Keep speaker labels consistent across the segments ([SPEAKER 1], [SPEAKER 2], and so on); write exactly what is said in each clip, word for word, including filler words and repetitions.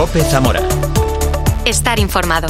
[SPEAKER 1] COPE Zamora.
[SPEAKER 2] Estar informado.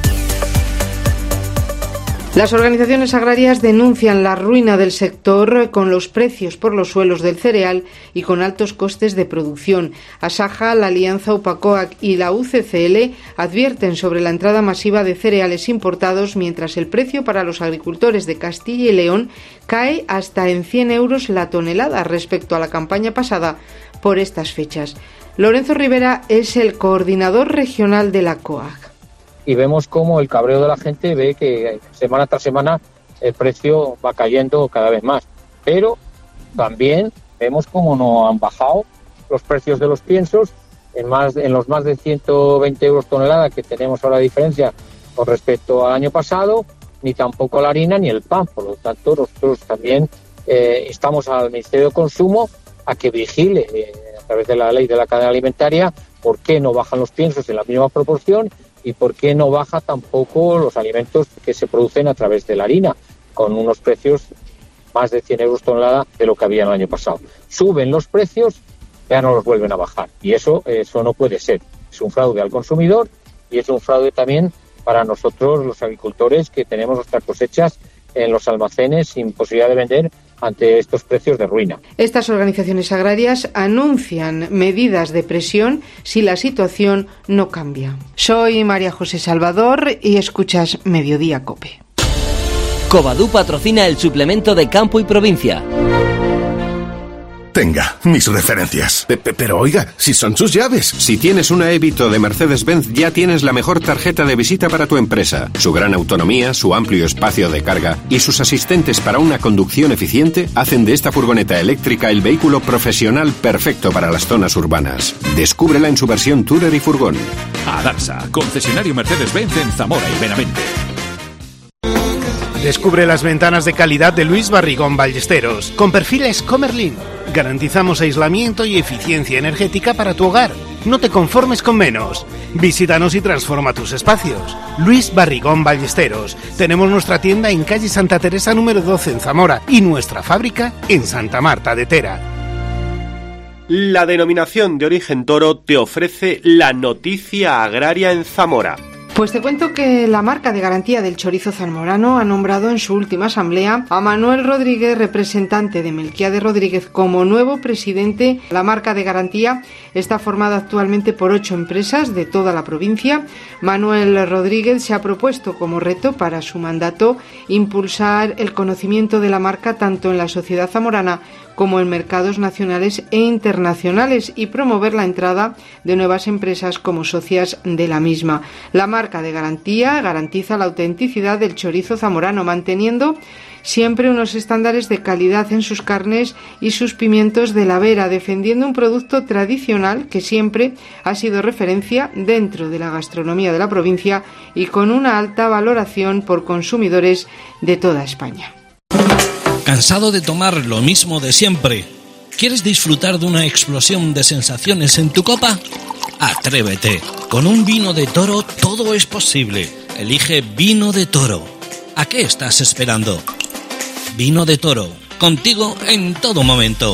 [SPEAKER 3] Las organizaciones agrarias denuncian la ruina del sector con los precios por los suelos del cereal y con altos costes de producción. Asaja, la Alianza UPACOAC y la U C C L advierten sobre la entrada masiva de cereales importados, mientras el precio para los agricultores de Castilla y León cae hasta en cien euros la tonelada respecto a la campaña pasada por estas fechas. Lorenzo Rivera es el coordinador regional de la COAG.
[SPEAKER 4] Y vemos cómo el cabreo de la gente ve que semana tras semana el precio va cayendo cada vez más. Pero también vemos cómo no han bajado los precios de los piensos en, más, en los más de ciento veinte euros tonelada que tenemos ahora de diferencia con respecto al año pasado, ni tampoco la harina ni el pan. Por lo tanto, nosotros también eh, estamos al Ministerio de Consumo a que vigile eh, a través de la ley de la cadena alimentaria por qué no bajan los piensos en la misma proporción y por qué no baja tampoco los alimentos que se producen a través de la harina, con unos precios más de cien euros tonelada de lo que había el año pasado. Suben los precios, ya no los vuelven a bajar. Y eso, eso no puede ser. Es un fraude al consumidor y es un fraude también para nosotros, los agricultores, que tenemos nuestras cosechas en los almacenes sin posibilidad de vender ante estos precios de ruina.
[SPEAKER 3] Estas organizaciones agrarias anuncian medidas de presión si la situación no cambia. Soy María José Salvador y escuchas Mediodía COPE.
[SPEAKER 5] Covadú patrocina el suplemento de Campo y Provincia.
[SPEAKER 6] Tenga, mis referencias. Pe- pe- pero oiga, si son sus llaves. Si tienes una Evito de Mercedes-Benz, ya tienes la mejor tarjeta de visita para tu empresa. Su gran autonomía, su amplio espacio de carga y sus asistentes para una conducción eficiente hacen de esta furgoneta eléctrica el vehículo profesional perfecto para las zonas urbanas. Descúbrela en su versión Tourer y furgón.
[SPEAKER 1] Adarsa, concesionario Mercedes-Benz en Zamora y Benavente.
[SPEAKER 7] Descubre las ventanas de calidad de Luis Barrigón Ballesteros, con perfiles Comerlin. Garantizamos aislamiento y eficiencia energética para tu hogar. No te conformes con menos. Visítanos y transforma tus espacios. Luis Barrigón Ballesteros. Tenemos nuestra tienda en calle Santa Teresa número doce en Zamora y nuestra fábrica en Santa Marta de Tera.
[SPEAKER 8] La denominación de origen toro te ofrece la noticia agraria en Zamora.
[SPEAKER 3] Pues te cuento que la marca de garantía del chorizo zamorano ha nombrado en su última asamblea a Manuel Rodríguez, representante de Melquiades Rodríguez, como nuevo presidente. La marca de garantía está formada actualmente por ocho empresas de toda la provincia. Manuel Rodríguez se ha propuesto como reto para su mandato impulsar el conocimiento de la marca tanto en la sociedad zamorana como en mercados nacionales e internacionales y promover la entrada de nuevas empresas como socias de la misma. La marca de garantía garantiza la autenticidad del chorizo zamorano, manteniendo siempre unos estándares de calidad en sus carnes y sus pimientos de la Vera, defendiendo un producto tradicional que siempre ha sido referencia dentro de la gastronomía de la provincia y con una alta valoración por consumidores de toda España.
[SPEAKER 9] ¿Cansado de tomar lo mismo de siempre? ¿Quieres disfrutar de una explosión de sensaciones en tu copa? Atrévete. Con un vino de toro todo es posible. Elige Vino de Toro. ¿A qué estás esperando? Vino de Toro. Contigo en todo momento.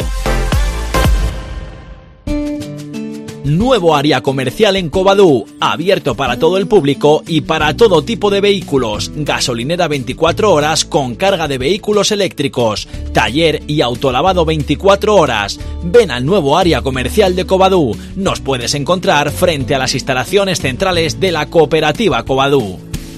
[SPEAKER 10] Nuevo área comercial en Covadú, abierto para todo el público y para todo tipo de vehículos. Gasolinera veinticuatro horas con carga de vehículos eléctricos. Taller y autolavado veinticuatro horas. Ven al nuevo área comercial de Covadú. Nos puedes encontrar frente a las instalaciones centrales de la cooperativa Covadú.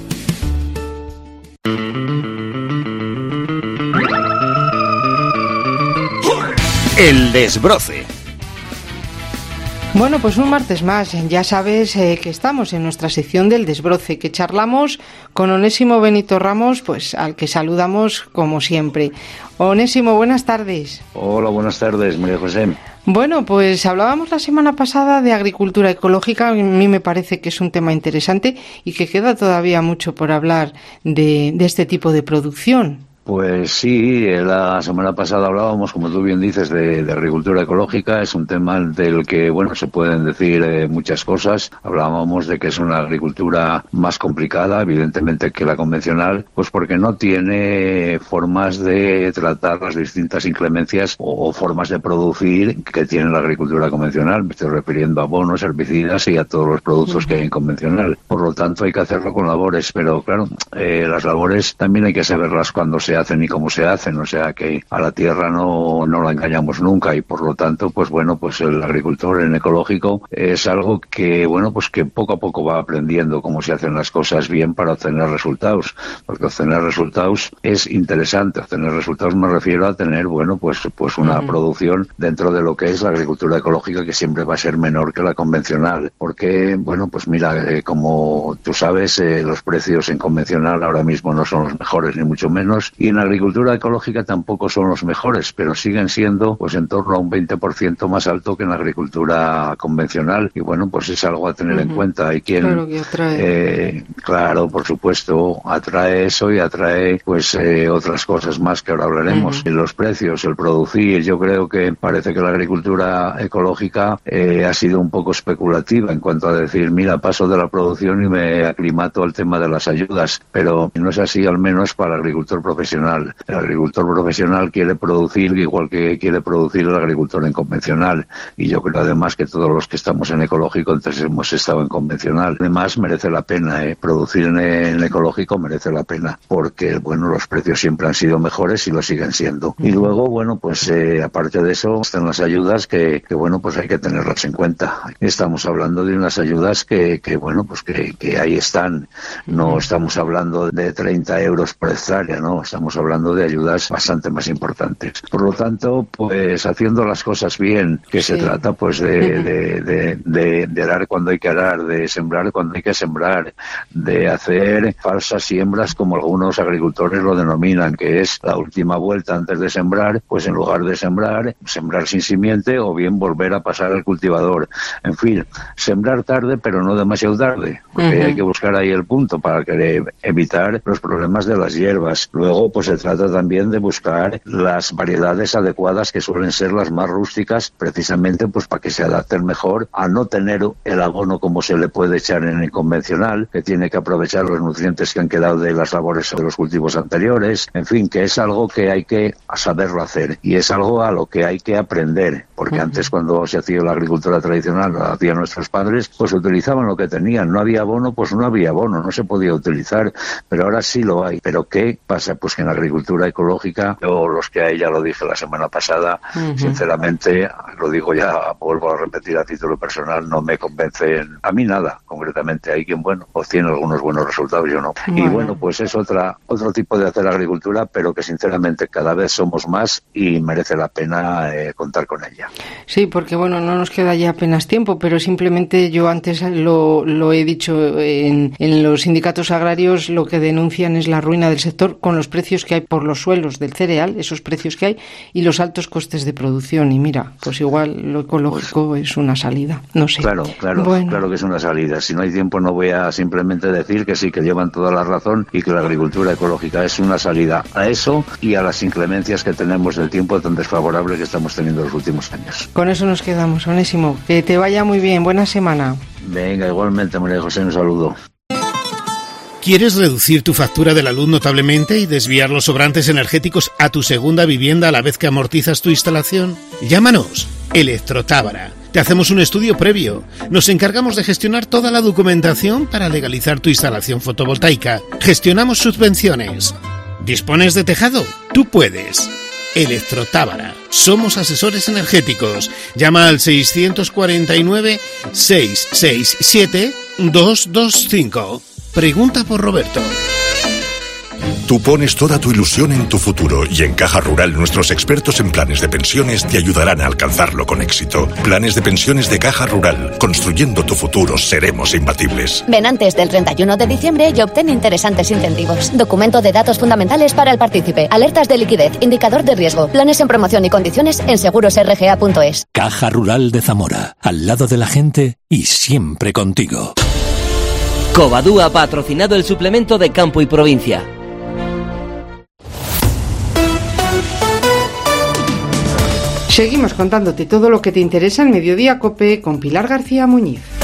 [SPEAKER 11] El desbroce.
[SPEAKER 3] Bueno, pues un martes más, ya sabes eh, que estamos en nuestra sección del desbroce, que charlamos con Onésimo Benito Ramos, pues al que saludamos como siempre. Onésimo, buenas tardes.
[SPEAKER 12] Hola, buenas tardes, María José.
[SPEAKER 3] Bueno, pues hablábamos la semana pasada de agricultura ecológica. A mí me parece que es un tema interesante y que queda todavía mucho por hablar de, de este tipo de producción.
[SPEAKER 12] Pues sí, la semana pasada hablábamos, como tú bien dices, de, de agricultura ecológica. Es un tema del que, bueno, se pueden decir eh, muchas cosas. Hablábamos de que es una agricultura más complicada, evidentemente, que la convencional, pues porque no tiene formas de tratar las distintas inclemencias o, o formas de producir que tiene la agricultura convencional. Me estoy refiriendo a abonos, herbicidas y a todos los productos uh-huh. que hay en convencional. Por lo tanto, hay que hacerlo con labores, pero claro, eh, las labores también hay que saberlas cuando se hacen y cómo se hacen, o sea que a la tierra no, no la engañamos nunca y por lo tanto, pues bueno, pues el agricultor en ecológico es algo que, bueno, pues que poco a poco va aprendiendo cómo se hacen las cosas bien para obtener resultados, porque obtener resultados es interesante. Obtener resultados me refiero a tener, bueno, pues, pues una uh-huh. producción dentro de lo que es la agricultura ecológica, que siempre va a ser menor que la convencional, porque, bueno, pues mira, eh, como tú sabes, eh, los precios en convencional ahora mismo no son los mejores, ni mucho menos, y en agricultura ecológica tampoco son los mejores, pero siguen siendo pues en torno a un veinte por ciento más alto que en la agricultura convencional, y bueno, pues es algo a tener uh-huh. en cuenta. Hay quien,
[SPEAKER 3] claro, que atrae.
[SPEAKER 12] Eh, claro, por supuesto, atrae eso y atrae pues eh, otras cosas más que ahora hablaremos. Uh-huh. Los precios, el producir, yo creo que parece que la agricultura ecológica eh, ha sido un poco especulativa en cuanto a decir, mira, paso de la producción y me aclimato al tema de las ayudas, pero no es así, al menos para el agricultor profesional. El agricultor profesional quiere producir igual que quiere producir el agricultor en convencional, y yo creo además que todos los que estamos en ecológico entonces hemos estado en convencional. Además merece la pena, ¿eh? producir en, en ecológico merece la pena, porque bueno, los precios siempre han sido mejores y lo siguen siendo. Y luego, bueno, pues eh, aparte de eso están las ayudas que, que bueno, pues hay que tenerlas en cuenta. Estamos hablando de unas ayudas que, que bueno, pues que, que ahí están. No estamos hablando de treinta euros por hectárea, no, estamos hablando de ayudas bastante más importantes. Por lo tanto, pues haciendo las cosas bien, que sí. se trata pues de, de, de, de, de arar cuando hay que arar, de sembrar cuando hay que sembrar, de hacer falsas siembras como algunos agricultores lo denominan, que es la última vuelta antes de sembrar, pues en lugar de sembrar, sembrar sin simiente o bien volver a pasar al cultivador. En fin, sembrar tarde pero no demasiado tarde, porque uh-huh. hay que buscar ahí el punto para que evitar los problemas de las hierbas. Luego, pues se trata también de buscar las variedades adecuadas, que suelen ser las más rústicas, precisamente pues para que se adapten mejor a no tener el abono como se le puede echar en el convencional, que tiene que aprovechar los nutrientes que han quedado de las labores de los cultivos anteriores. En fin, que es algo que hay que saberlo hacer y es algo a lo que hay que aprender, porque uh-huh. antes, cuando se hacía la agricultura tradicional, lo hacían nuestros padres, pues utilizaban lo que tenían. No había abono, pues no había abono, no se podía utilizar, pero ahora sí lo hay. ¿Pero qué pasa? Pues que en la agricultura ecológica, yo los que hay, ya lo dije la semana pasada, uh-huh. sinceramente, lo digo ya, vuelvo a repetir a título personal, no me convencen a mí nada, concretamente. Hay quien, bueno, obtiene algunos buenos resultados, yo no. Bueno. Y bueno, pues es otra otro tipo de hacer agricultura, pero que sinceramente cada vez somos más y merece la pena eh, contar con ella.
[SPEAKER 3] Sí, porque bueno, no nos queda ya apenas tiempo, pero simplemente yo antes lo, lo he dicho, en, en los sindicatos agrarios lo que denuncian es la ruina del sector con los precios que hay por los suelos del cereal, esos precios que hay, y los altos costes de producción. Y mira, pues igual lo ecológico pues, es una salida, no sé.
[SPEAKER 12] Claro, claro, bueno. claro que es una salida. Si no hay tiempo no voy a simplemente decir que sí, que llevan toda la razón y que la agricultura ecológica es una salida a eso y a las inclemencias que tenemos del tiempo tan desfavorable que estamos teniendo los últimos años.
[SPEAKER 3] Con eso nos quedamos, Onésimo. Que te vaya muy bien, buena semana.
[SPEAKER 12] Venga, igualmente, María José, un saludo.
[SPEAKER 7] ¿Quieres reducir tu factura de la luz notablemente y desviar los sobrantes energéticos a tu segunda vivienda a la vez que amortizas tu instalación? Llámanos, Electrotábara. Te hacemos un estudio previo. Nos encargamos de gestionar toda la documentación para legalizar tu instalación fotovoltaica. Gestionamos subvenciones. ¿Dispones de tejado? Tú puedes. Electrotábara. Somos asesores energéticos. Llama al seiscientos cuarenta y nueve, seiscientos sesenta y siete, doscientos veinticinco. Pregunta por Roberto.
[SPEAKER 13] Tú pones toda tu ilusión en tu futuro y en Caja Rural nuestros expertos en planes de pensiones te ayudarán a alcanzarlo con éxito. Planes de pensiones de Caja Rural. Construyendo tu futuro seremos imbatibles.
[SPEAKER 14] Ven antes del treinta y uno de diciembre y obtén interesantes incentivos. Documento de datos fundamentales para el partícipe. Alertas de liquidez. Indicador de riesgo. Planes en promoción y condiciones en seguros r g a punto es.
[SPEAKER 15] Caja Rural de Zamora. Al lado de la gente y siempre contigo.
[SPEAKER 5] Covadú ha patrocinado el suplemento de Campo y Provincia.
[SPEAKER 3] Seguimos contándote todo lo que te interesa en Mediodía COPE con Pilar García Muñiz.